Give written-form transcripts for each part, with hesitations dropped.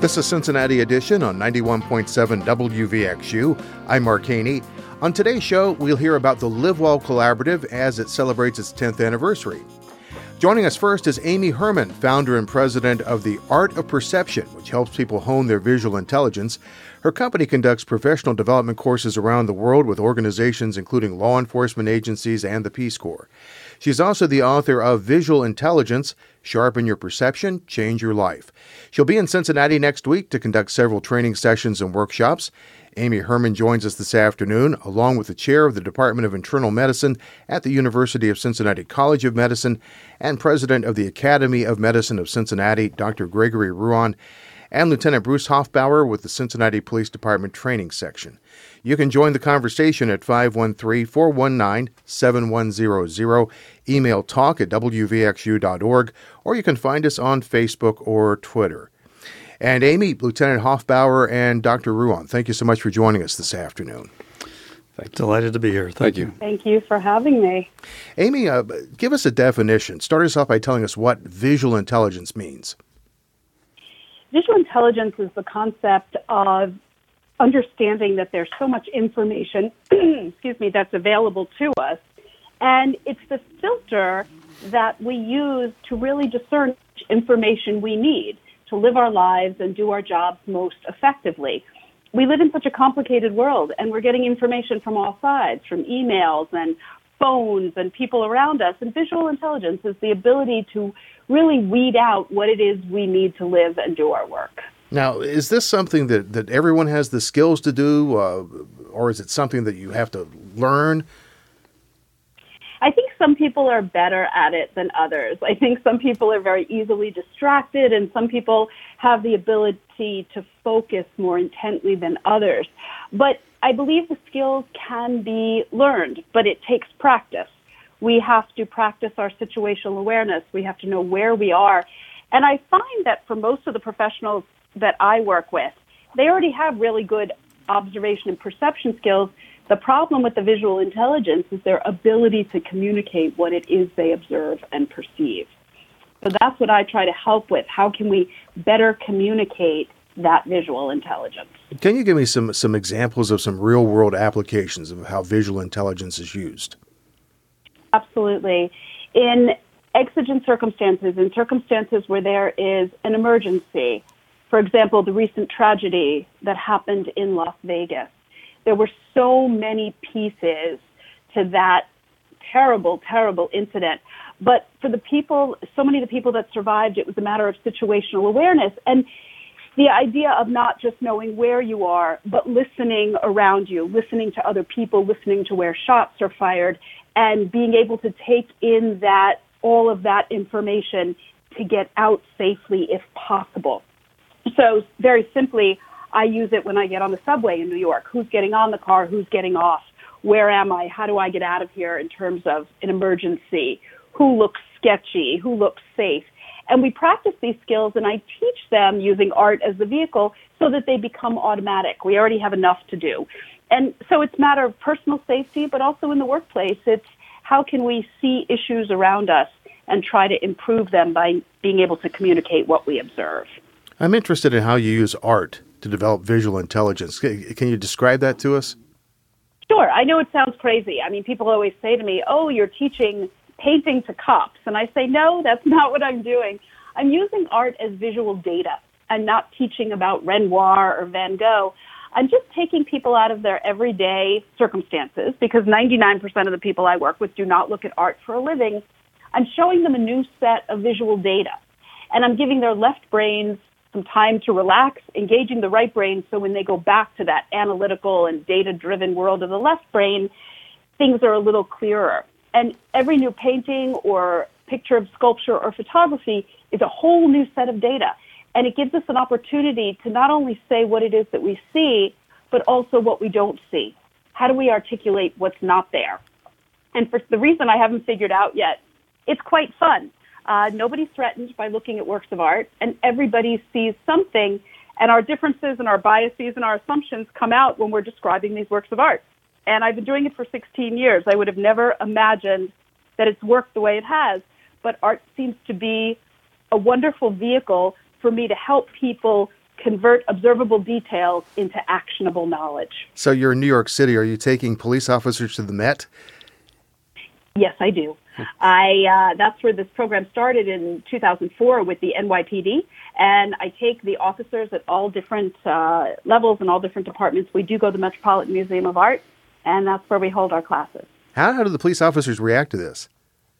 This is Cincinnati Edition on 91.7 WVXU. I'm Mark Haney. On today's show, we'll hear about the Live Well Collaborative as it celebrates its 10th anniversary. Joining us first is Amy Herman, founder and president of the Art of Perception, which helps people hone their visual intelligence. Her company conducts professional development courses around the world with organizations including law enforcement agencies and the Peace Corps. She's also the author of Visual Intelligence, Sharpen Your Perception, Change Your Life. She'll be in Cincinnati next week to conduct several training sessions and workshops. Amy Herman joins us this afternoon, along with the chair of the Department of Internal Medicine at the University of Cincinnati College of Medicine and president of the Academy of Medicine of Cincinnati, Dr. Gregory Ruan, and Lieutenant Bruce Hoffbauer with the Cincinnati Police Department Training Section. You can join the conversation at 513-419-7100, email talk@wvxu.org, or you can find us on Facebook or Twitter. And Amy, Lieutenant Hoffbauer, and Dr. Ruan, thank you so much for joining us this afternoon. Delighted to be here. Thank you. Thank you for having me. Amy, give us a definition. Start us off by telling us what visual intelligence means. Visual intelligence is the concept of understanding that there's so much information, that's available to us, and it's the filter that we use to really discern which information we need to live our lives and do our jobs most effectively. We live in such a complicated world, and we're getting information from all sides, from emails and phones and people around us, and visual intelligence is the ability to really weed out what it is we need to live and do our work. Now, is this something that everyone has the skills to do, or is it something that you have to learn? I think some people are better at it than others. I think some people are very easily distracted, and some people have the ability to focus more intently than others. But I believe the skills can be learned, but it takes practice. We have to practice our situational awareness. We have to know where we are. And I find that for most of the professionals that I work with, they already have really good observation and perception skills. The problem with the visual intelligence is their ability to communicate what it is they observe and perceive. So that's what I try to help with. How can we better communicate that visual intelligence? Can you give me some examples of some real-world applications of how visual intelligence is used? Absolutely. In exigent circumstances, in circumstances where there is an emergency, for example, the recent tragedy that happened in Las Vegas, there were so many pieces to that terrible, terrible incident. But for the people, so many of the people that survived, it was a matter of situational awareness. And the idea of not just knowing where you are, but listening around you, listening to other people, listening to where shots are fired, and being able to take in that all of that information to get out safely if possible. So very simply, I use it when I get on the subway in New York. Who's getting on the car? Who's getting off? Where am I? How do I get out of here in terms of an emergency? Who looks sketchy? Who looks safe? And we practice these skills, and I teach them using art as the vehicle so that they become automatic. We already have enough to do. And so it's a matter of personal safety, but also in the workplace, it's how can we see issues around us and try to improve them by being able to communicate what we observe. I'm interested in how you use art to develop visual intelligence. Can you describe that to us? Sure. I know it sounds crazy. I mean, people always say to me, oh, you're teaching painting to cops. And I say, no, that's not what I'm doing. I'm using art as visual data. I'm not teaching about Renoir or Van Gogh. I'm just taking people out of their everyday circumstances, because 99% of the people I work with do not look at art for a living. I'm showing them a new set of visual data. And I'm giving their left brains some time to relax, engaging the right brain so when they go back to that analytical and data-driven world of the left brain, things are a little clearer. And every new painting or picture of sculpture or photography is a whole new set of data. And it gives us an opportunity to not only say what it is that we see, but also what we don't see. How do we articulate what's not there? And for the reason I haven't figured out yet, it's quite fun. Nobody's threatened by looking at works of art, and everybody sees something, and our differences and our biases and our assumptions come out when we're describing these works of art. And I've been doing it for 16 years. I would have never imagined that it's worked the way it has, but art seems to be a wonderful vehicle for me to help people convert observable details into actionable knowledge. So you're in New York City. Are you taking police officers to the Met? Yes, I do. That's where this program started in 2004 with the NYPD, and I take the officers at all different levels and all different departments. We do go to the Metropolitan Museum of Art, and that's where we hold our classes. How do the police officers react to this?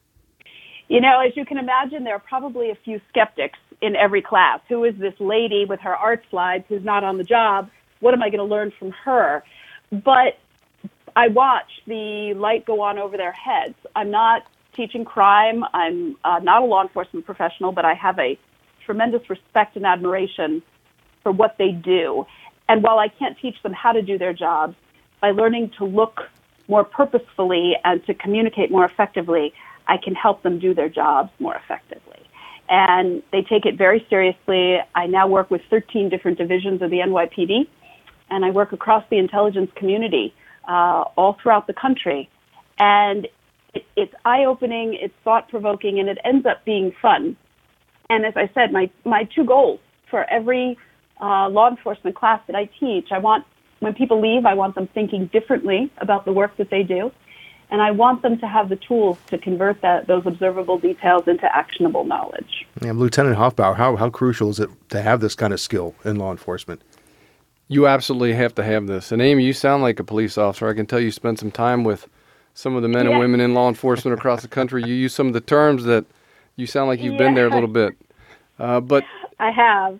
You know, as you can imagine, there are probably a few skeptics in every class. Who is this lady with her art slides who's not on the job? What am I going to learn from her? But I watch the light go on over their heads. I'm not teaching crime. I'm not a law enforcement professional, but I have a tremendous respect and admiration for what they do. And while I can't teach them how to do their jobs, by learning to look more purposefully and to communicate more effectively, I can help them do their jobs more effectively. And they take it very seriously. I now work with 13 different divisions of the NYPD, and I work across the intelligence community all throughout the country. And it's eye-opening, it's thought-provoking, and it ends up being fun. And as I said, my two goals for every law enforcement class that I teach, when people leave, I want them thinking differently about the work that they do. And I want them to have the tools to convert those observable details into actionable knowledge. Yeah, Lieutenant Hoffbauer, how crucial is it to have this kind of skill in law enforcement? You absolutely have to have this. And Amy, you sound like a police officer. I can tell you spent some time with some of the men and women in law enforcement across the country. You use some of the terms that you sound like you've been there a little bit. But I have.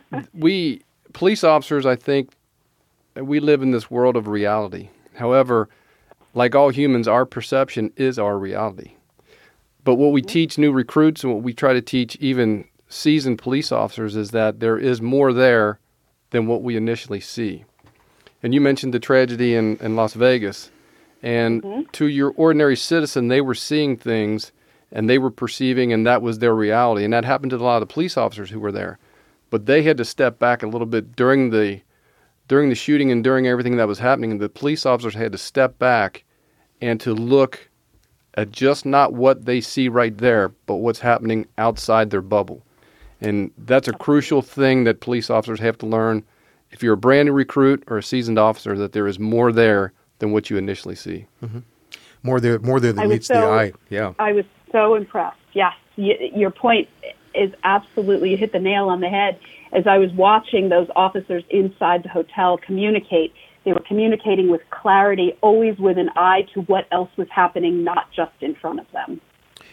We, police officers, I think, we live in this world of reality. However, like all humans, our perception is our reality. But what we teach new recruits and what we try to teach even seasoned police officers is that there is more there than what we initially see. And you mentioned the tragedy in Las Vegas. And to your ordinary citizen, they were seeing things and they were perceiving, and that was their reality. And that happened to a lot of the police officers who were there. But they had to step back a little bit during the shooting and during everything that was happening. The police officers had to step back and to look at just not what they see right there, but what's happening outside their bubble. And that's a crucial thing that police officers have to learn. If you're a brand new recruit or a seasoned officer, that there is more there than what you initially see. Mm-hmm. More there than meets the eye. Yeah. I was so impressed. Yes. Your point is absolutely, you hit the nail on the head. As I was watching those officers inside the hotel communicate, they were communicating with clarity, always with an eye to what else was happening, not just in front of them.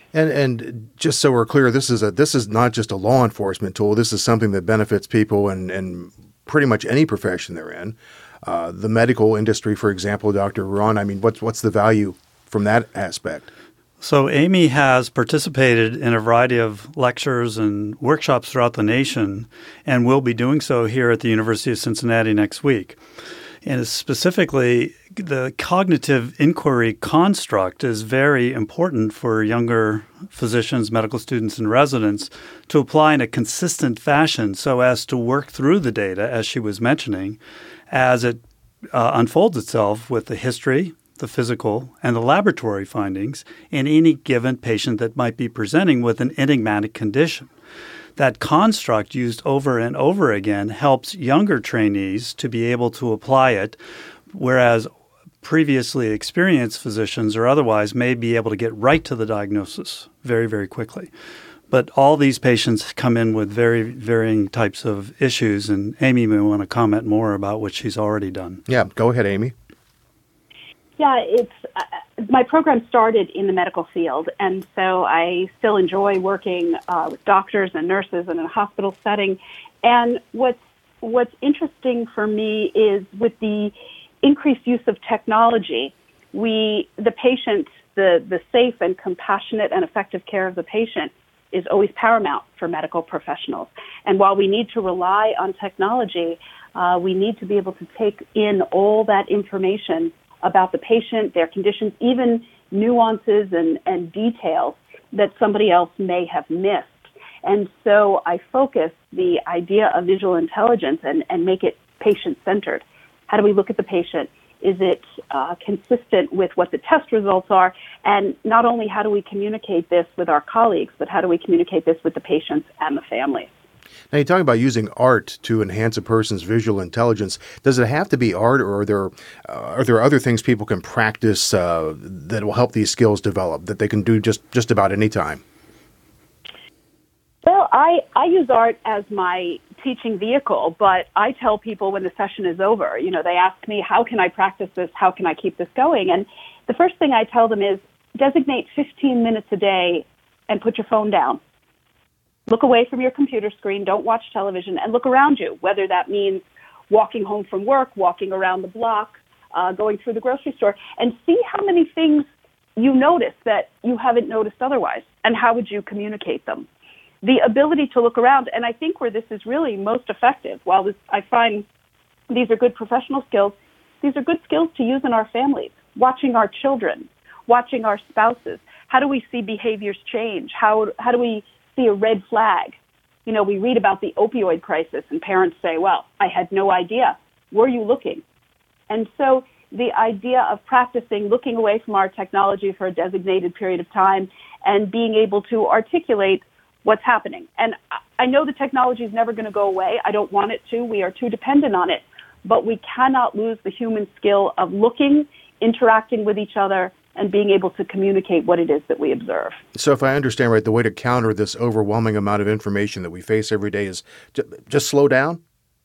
And just so we're clear, this is not just a law enforcement tool. This is something that benefits people in pretty much any profession they're in. The medical industry, for example, Dr. Ron, I mean, what's the value from that aspect? So Amy has participated in a variety of lectures and workshops throughout the nation and will be doing so here at the University of Cincinnati next week. And specifically, the cognitive inquiry construct is very important for younger physicians, medical students, and residents to apply in a consistent fashion so as to work through the data, as she was mentioning, as it unfolds itself with the history, the physical, and the laboratory findings in any given patient that might be presenting with an enigmatic condition. That construct used over and over again helps younger trainees to be able to apply it, whereas previously experienced physicians or otherwise may be able to get right to the diagnosis very, very quickly. But all these patients come in with very varying types of issues, and Amy may want to comment more about what she's already done. Yeah, go ahead, Amy. Yeah, my program started in the medical field, and so I still enjoy working with doctors and nurses in a hospital setting. And what's interesting for me is with the increased use of technology, the patient, the safe and compassionate and effective care of the patient is always paramount for medical professionals. And while we need to rely on technology, we need to be able to take in all that information about the patient, their conditions, even nuances and details that somebody else may have missed. And so I focus the idea of visual intelligence and make it patient-centered. How do we look at the patient? Is it consistent with what the test results are? And not only how do we communicate this with our colleagues, but how do we communicate this with the patients and the families? Now, you're talking about using art to enhance a person's visual intelligence. Does it have to be art, or are there other things people can practice that will help these skills develop, that they can do just about any time? Well, I use art as my teaching vehicle, but I tell people when the session is over, they ask me, how can I practice this? How can I keep this going? And the first thing I tell them is designate 15 minutes a day and put your phone down. Look away from your computer screen, don't watch television, and look around you, whether that means walking home from work, walking around the block, going through the grocery store, and see how many things you notice that you haven't noticed otherwise, and how would you communicate them. The ability to look around, and I think where this is really most effective, I find these are good professional skills, these are good skills to use in our families, watching our children, watching our spouses. How do we see behaviors change? How do we see a red flag? We read about the opioid crisis, and parents say, well, I had no idea. Were you looking? And so the idea of practicing looking away from our technology for a designated period of time and being able to articulate what's happening. And I know the technology is never going to go away. I don't want it to. We are too dependent on it. But we cannot lose the human skill of looking, interacting with each other, and being able to communicate what it is that we observe. So if I understand right, the way to counter this overwhelming amount of information that we face every day is just slow down?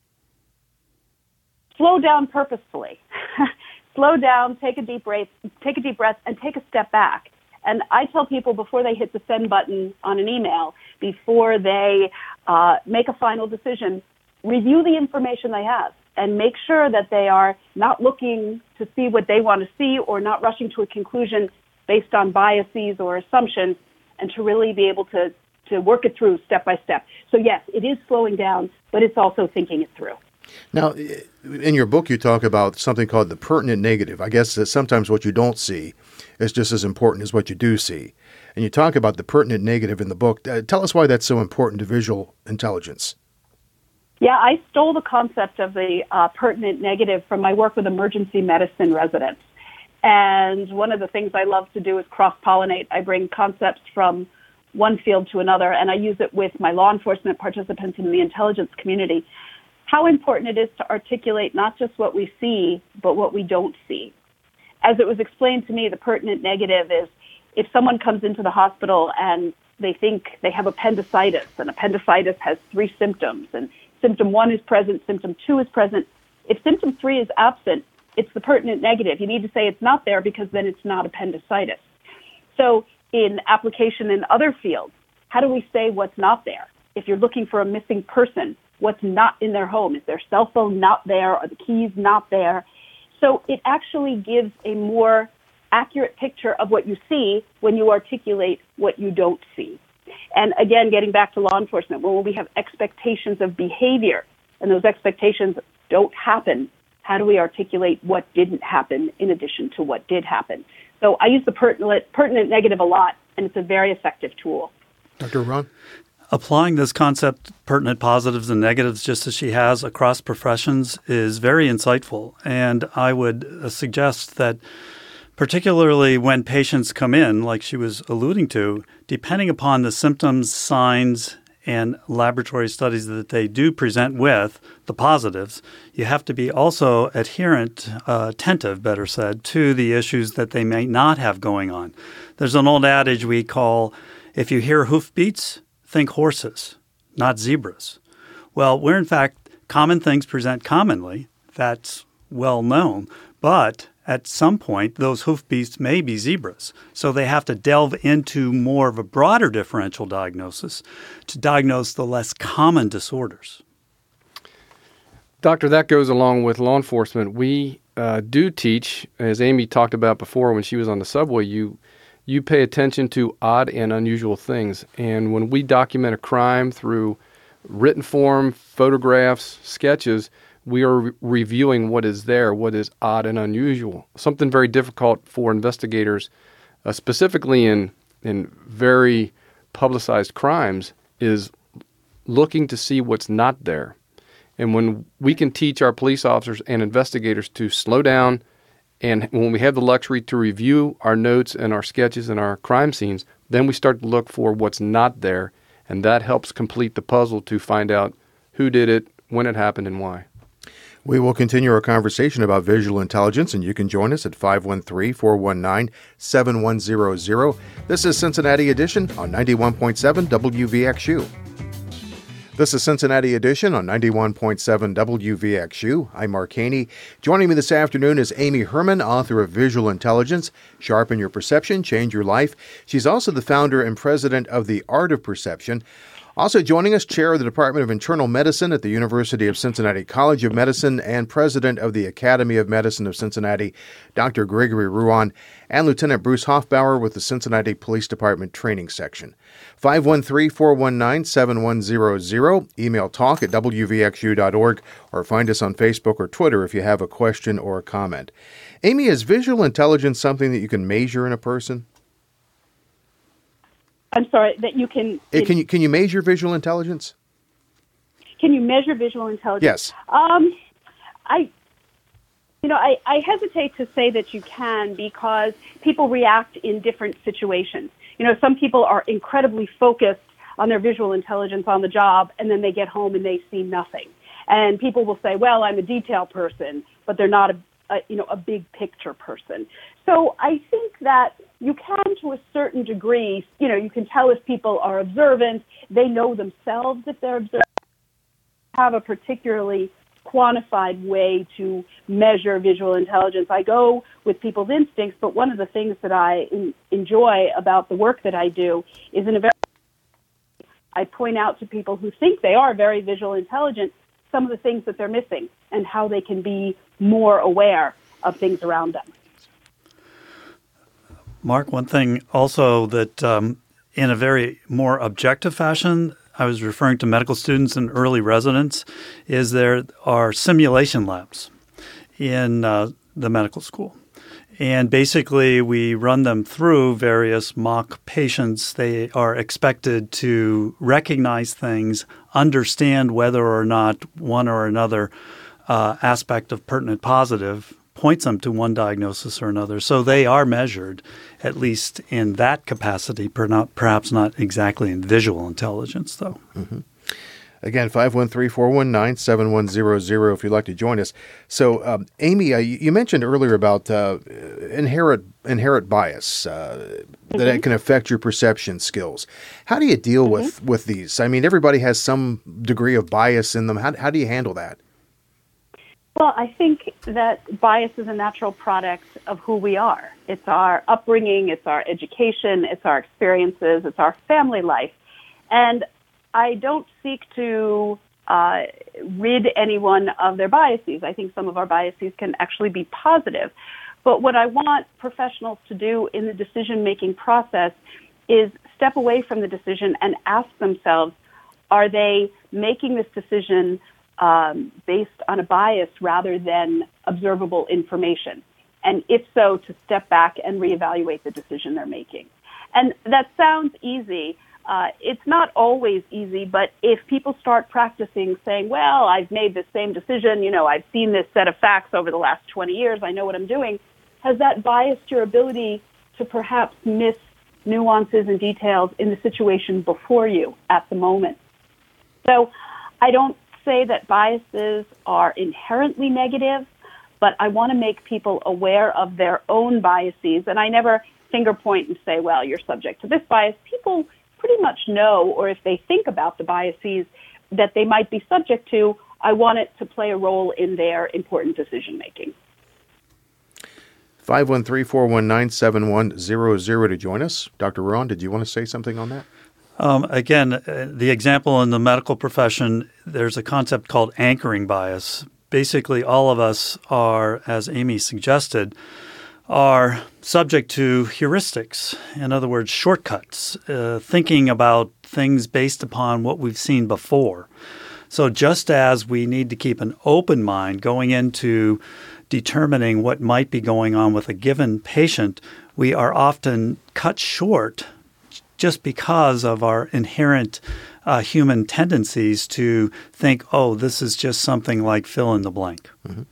Slow down purposefully. Slow down, take a deep breath, and take a step back. And I tell people before they hit the send button on an email, before they make a final decision, review the information they have and make sure that they are not looking to see what they want to see or not rushing to a conclusion based on biases or assumptions, and to really be able to work it through step by step. So yes, it is slowing down, but it's also thinking it through. Now, in your book, you talk about something called the pertinent negative. I guess that sometimes what you don't see is just as important as what you do see. And you talk about the pertinent negative in the book. Tell us why that's so important to visual intelligence. Yeah, I stole the concept of the pertinent negative from my work with emergency medicine residents. And one of the things I love to do is cross-pollinate. I bring concepts from one field to another, and I use it with my law enforcement participants in the intelligence community. How important it is to articulate not just what we see, but what we don't see. As it was explained to me, the pertinent negative is if someone comes into the hospital and they think they have appendicitis, and appendicitis has 3 symptoms, and symptom 1 is present, symptom 2 is present. If symptom 3 is absent, it's the pertinent negative. You need to say it's not there because then it's not appendicitis. So in application in other fields, how do we say what's not there? If you're looking for a missing person, what's not in their home? Is their cell phone not there? Are the keys not there? So it actually gives a more accurate picture of what you see when you articulate what you don't see. And again, getting back to law enforcement, when we have expectations of behavior and those expectations don't happen, how do we articulate what didn't happen in addition to what did happen? So I use the pertinent negative a lot, and it's a very effective tool. Dr. Ron? Applying this concept, pertinent positives and negatives, just as she has across professions, is very insightful. And I would suggest that particularly when patients come in, like she was alluding to, depending upon the symptoms, signs, and laboratory studies that they do present with, the positives, you have to be also attentive, better said, to the issues that they may not have going on. There's an old adage we call, if you hear hoofbeats, think horses, not zebras. Well, where in fact common things present commonly, that's well known, but at some point, those hoofbeats may be zebras. So they have to delve into more of a broader differential diagnosis to diagnose the less common disorders. Doctor, that goes along with law enforcement. We do teach, as Amy talked about before when she was on the subway, you pay attention to odd and unusual things. And when we document a crime through written form, photographs, sketches, we are reviewing what is there, what is odd and unusual. Something very difficult for investigators, specifically in very publicized crimes, is looking to see what's not there. And when we can teach our police officers and investigators to slow down, and when we have the luxury to review our notes and our sketches and our crime scenes, then we start to look for what's not there. And that helps complete the puzzle to find out who did it, when it happened, and why. We will continue our conversation about visual intelligence, and you can join us at 513-419-7100. This is Cincinnati Edition on 91.7 WVXU. This is Cincinnati Edition on 91.7 WVXU. I'm Mark Haney. Joining me this afternoon is Amy Herman, author of Visual Intelligence, Sharpen Your Perception, Change Your Life. She's also the founder and president of The Art of Perception. Also joining us, Chair of the Department of Internal Medicine at the University of Cincinnati College of Medicine and President of the Academy of Medicine of Cincinnati, Dr. Gregory Ruan, and Lieutenant Bruce Hoffbauer with the Cincinnati Police Department Training Section. 513-419-7100. Email talk@wvxu.org or find us on Facebook or Twitter if you have a question or a comment. Amy, is visual intelligence something that you can measure in a person? I'm sorry, that you can... Can you measure visual intelligence? Can you measure visual intelligence? Yes. I hesitate to say that you can because people react in different situations. Some people are incredibly focused on their visual intelligence on the job, and then they get home and they see nothing. And people will say, well, I'm a detail person, but they're not a big picture person. So I think that you can, to a certain degree, you can tell if people are observant, they know themselves if they're observant, have a particularly quantified way to measure visual intelligence. I go with people's instincts, but one of the things that I enjoy about the work that I do is I point out to people who think they are very visual intelligent some of the things that they're missing and how they can be more aware of things around them. Mark, one thing also that in a very more objective fashion, I was referring to medical students and early residents, is there are simulation labs in the medical school. And basically, we run them through various mock patients. They are expected to recognize things, understand whether or not one or another aspect of pertinent positive points them to one diagnosis or another. So they are measured, at least in that capacity, perhaps not exactly in visual intelligence, though. Mm-hmm. Again, 513-419-7100 if you'd like to join us. So, Amy, you mentioned earlier about inherent bias, that it can affect your perception skills. How do you deal with these? I mean, everybody has some degree of bias in them. How do you handle that? Well, I think that bias is a natural product of who we are. It's our upbringing, it's our education, it's our experiences, it's our family life. And I don't seek to rid anyone of their biases. I think some of our biases can actually be positive. But what I want professionals to do in the decision-making process is step away from the decision and ask themselves, are they making this decision based on a bias rather than observable information? And if so, to step back and reevaluate the decision they're making. And that sounds easy. It's not always easy, but if people start practicing saying, well, I've made this same decision, I've seen this set of facts over the last 20 years, I know what I'm doing, has that biased your ability to perhaps miss nuances and details in the situation before you at the moment? So I don't say that biases are inherently negative, but I want to make people aware of their own biases. And I never finger point and say, well, you're subject to this bias. People pretty much know, or if they think about the biases that they might be subject to, I want it to play a role in their important decision-making. 513-419-7100 to join us. Dr. Ruan, did you want to say something on that? Again, the example in the medical profession, there's a concept called anchoring bias. Basically, all of us are, as Amy suggested, are subject to heuristics. In other words, shortcuts, thinking about things based upon what we've seen before. So just as we need to keep an open mind going into determining what might be going on with a given patient, we are often cut short just because of our inherent human tendencies to think, oh, this is just something like fill in the blank. Mm-hmm.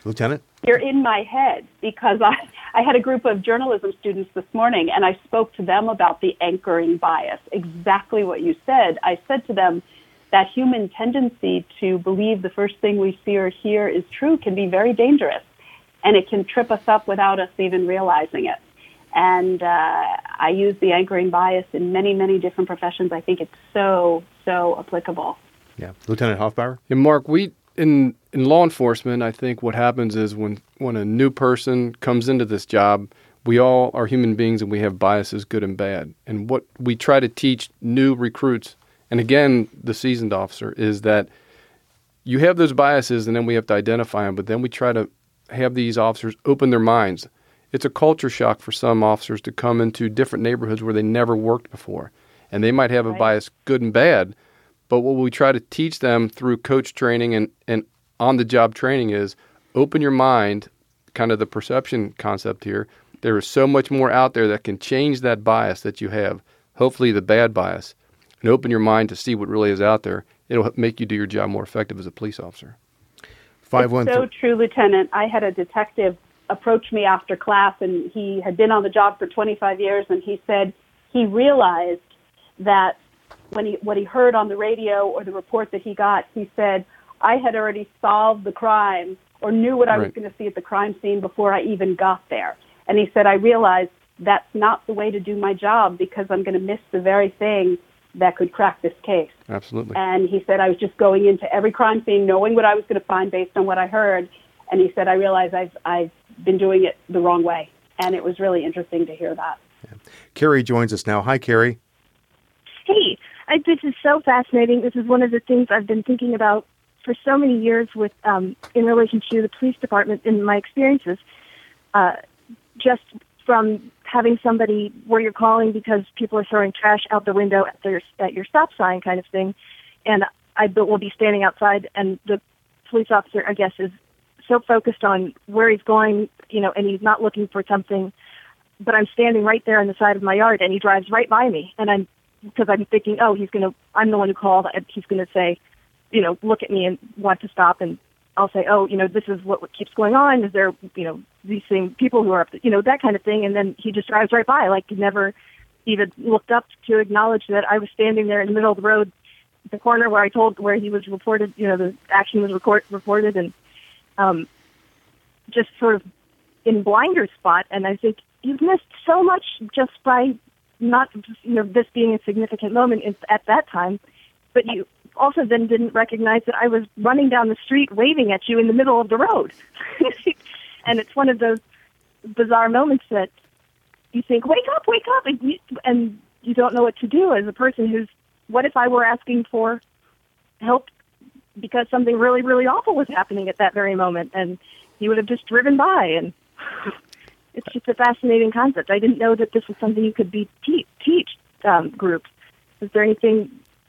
Lieutenant? You're in my head, because I had a group of journalism students this morning, and I spoke to them about the anchoring bias, exactly what you said. I said to them that human tendency to believe the first thing we see or hear is true can be very dangerous, and it can trip us up without us even realizing it. And I use the anchoring bias in many, many different professions. I think it's so applicable. Yeah. Lieutenant Hoffbauer? And Mark, in law enforcement, I think what happens is when a new person comes into this job, we all are human beings and we have biases, good and bad. And what we try to teach new recruits, and again, the seasoned officer, is that you have those biases and then we have to identify them, but then we try to have these officers open their minds. It's a culture shock for some officers to come into different neighborhoods where they never worked before. And they might have a bias, good and bad, but what we try to teach them through coach training and on-the-job training is open your mind, kind of the perception concept here. There is so much more out there that can change that bias that you have, hopefully the bad bias, and open your mind to see what really is out there. It'll make you do your job more effective as a police officer. It's so true, Lieutenant. I had a detective approach me after class, and he had been on the job for 25 years, and he said he realized that what he heard on the radio or the report that he got, he said, I had already solved the crime or knew what I was going to see at the crime scene before I even got there. And he said, I realized that's not the way to do my job because I'm going to miss the very thing that could crack this case. Absolutely. And he said, I was just going into every crime scene knowing what I was going to find based on what I heard. And he said, I realized I've been doing it the wrong way. And it was really interesting to hear that. Yeah. Carrie joins us now. Hi, Carrie. Hey, this is so fascinating. This is one of the things I've been thinking about for so many years with in relation to the police department in my experiences. Just from having somebody where you're calling because people are throwing trash out the window at your stop sign kind of thing, and I will be standing outside, and the police officer, I guess, is so focused on where he's going, and he's not looking for something, but I'm standing right there on the side of my yard, and he drives right by me, and because I'm thinking, I'm the one who called, and he's going to say, look at me and want to stop, and I'll say, this is what keeps going on. Is there, these same people who are up, that kind of thing. And then he just drives right by, like he never even looked up to acknowledge that I was standing there in the middle of the road, the corner where he was reported, the action was reported, and just sort of in blinder spot. And I think you've missed so much just by not, this being a significant moment at that time, but you also then didn't recognize that I was running down the street waving at you in the middle of the road. And it's one of those bizarre moments that you think, wake up, and you don't know what to do as a person what if I were asking for help because something really, really awful was happening at that very moment, and he would have just driven by, and it's just a fascinating concept. I didn't know that this was something you could teach groups. Is there anything...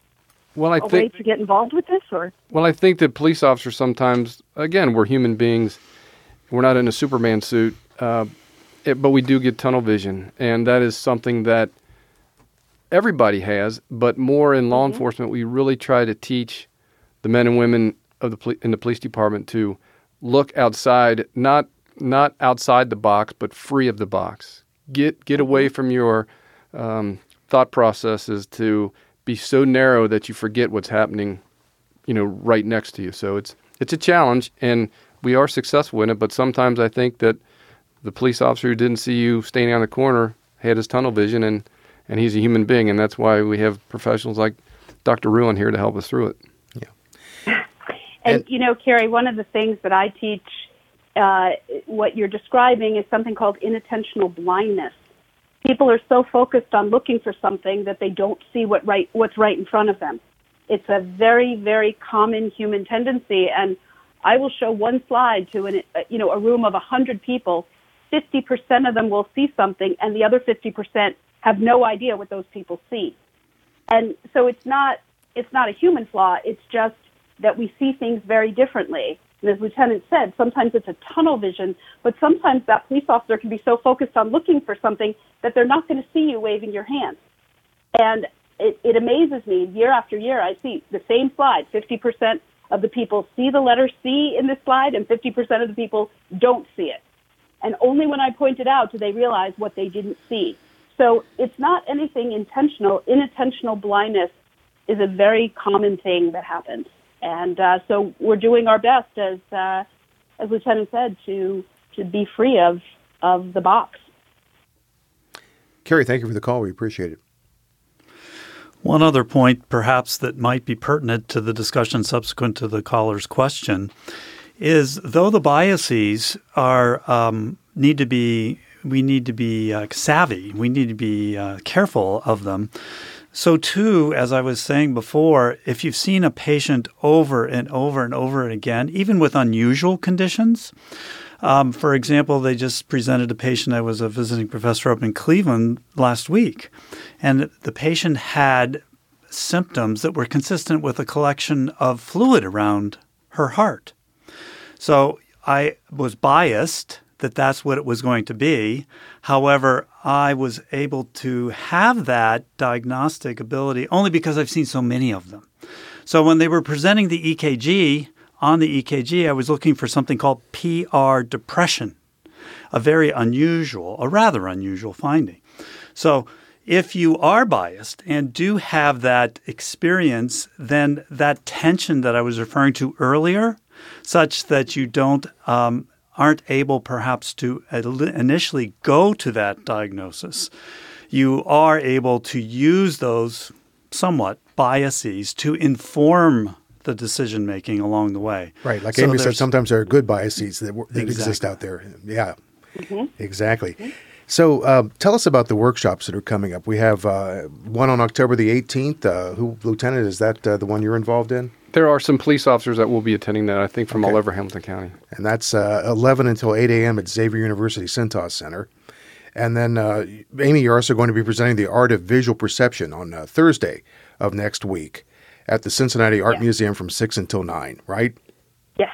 a way to get involved with this, or? Well, I think that police officers sometimes, again, we're human beings. We're not in a Superman suit, but we do get tunnel vision, and that is something that everybody has. But more in law enforcement, we really try to teach the men and women in the police department to look outside, not outside the box, but free of the box. Get away from your thought processes to be so narrow that you forget what's happening, right next to you. So it's a challenge, and we are successful in it. But sometimes I think that the police officer who didn't see you standing on the corner had his tunnel vision, and he's a human being, and that's why we have professionals like Dr. Ruin here to help us through it. Yeah. And Carrie, one of the things that I teach, what you're describing is something called inattentional blindness. People are so focused on looking for something that they don't see what's right in front of them. It's a very, very common human tendency, and I will show one slide to a room of 100 people. 50% of them will see something, and the other 50% have no idea what those people see. And so it's not a human flaw. It's just that we see things very differently. And as Lieutenant said, sometimes it's a tunnel vision, but sometimes that police officer can be so focused on looking for something that they're not going to see you waving your hand. And it amazes me, year after year, I see the same slide, 50% of the people see the letter C in this slide and 50% of the people don't see it. And only when I point it out do they realize what they didn't see. So it's not anything intentional. Inattentional blindness is a very common thing that happens. And so we're doing our best, as Lieutenant said, to be free of the box. Kerry, thank you for the call. We appreciate it. One other point, perhaps, that might be pertinent to the discussion subsequent to the caller's question is, though the biases are we need to be savvy. We need to be careful of them. So, too, as I was saying before, if you've seen a patient over and over and over again, even with unusual conditions, for example, they just presented a patient. I was a visiting professor up in Cleveland last week, and the patient had symptoms that were consistent with a collection of fluid around her heart. So I was biased that that's what it was going to be. However, I was able to have that diagnostic ability only because I've seen so many of them. So when they were presenting the EKG, on the EKG, I was looking for something called PR depression, a rather unusual finding. So if you are biased and do have that experience, then that tension that I was referring to earlier, such that you aren't able perhaps to initially go to that diagnosis, you are able to use those somewhat biases to inform the decision-making along the way. Right. Like Amy said, sometimes there are good biases that exist out there. Yeah, exactly. Mm-hmm. So tell us about the workshops that are coming up. We have one on October the 18th. Lieutenant, is that the one you're involved in? There are some police officers that will be attending that, I think, from all over Hamilton County. And that's 11 until 8 a.m. at Xavier University Cintas Center. And then, Amy, you're also going to be presenting the Art of Visual Perception on Thursday of next week at the Cincinnati Art Museum from 6 until 9, right? Yes.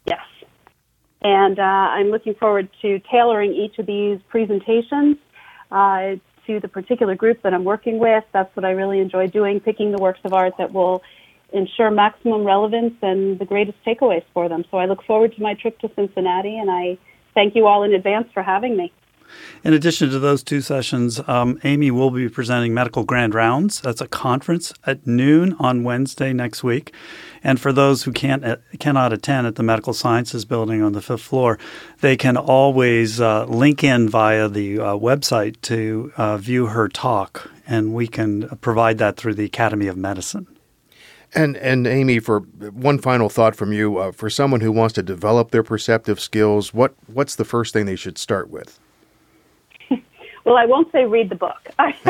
And I'm looking forward to tailoring each of these presentations to the particular group that I'm working with. That's what I really enjoy doing, picking the works of art that will ensure maximum relevance and the greatest takeaways for them. So I look forward to my trip to Cincinnati, and I thank you all in advance for having me. In addition to those two sessions, Amy will be presenting Medical Grand Rounds. That's a conference at noon on Wednesday next week. And for those who cannot attend at the Medical Sciences Building on the 5th floor, they can always link in via the website to view her talk, and we can provide that through the Academy of Medicine. And Amy, for one final thought from you, for someone who wants to develop their perceptive skills, what's the first thing they should start with? Well, I won't say read the book.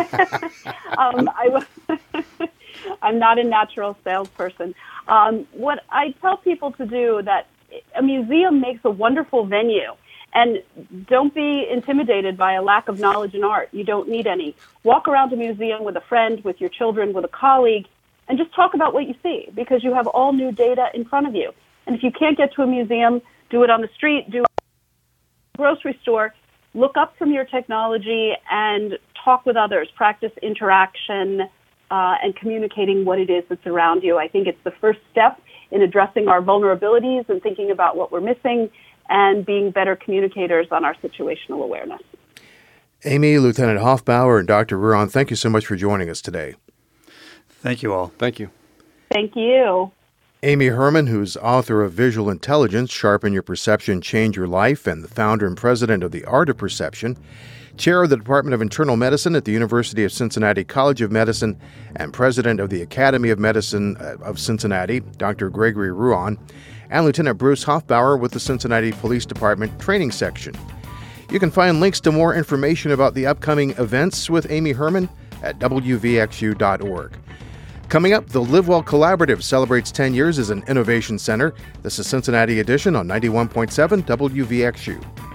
I'm not a natural salesperson. What I tell people to do, that a museum makes a wonderful venue. And don't be intimidated by a lack of knowledge in art. You don't need any. Walk around a museum with a friend, with your children, with a colleague, and just talk about what you see, because you have all new data in front of you. And if you can't get to a museum, do it on the street, do it at a grocery store. Look up from your technology and talk with others. Practice interaction and communicating what it is that's around you. I think it's the first step in addressing our vulnerabilities and thinking about what we're missing and being better communicators on our situational awareness. Amy, Lieutenant Hoffbauer, and Dr. Ruan, thank you so much for joining us today. Thank you all. Thank you. Thank you. Amy Herman, who's author of Visual Intelligence, Sharpen Your Perception, Change Your Life, and the founder and president of the Art of Perception, chair of the Department of Internal Medicine at the University of Cincinnati College of Medicine, and president of the Academy of Medicine of Cincinnati, Dr. Gregory Ruan, and Lieutenant Bruce Hoffbauer with the Cincinnati Police Department Training Section. You can find links to more information about the upcoming events with Amy Herman at wvxu.org. Coming up, the Live Well Collaborative celebrates 10 years as an innovation center. This is Cincinnati Edition on 91.7 WVXU.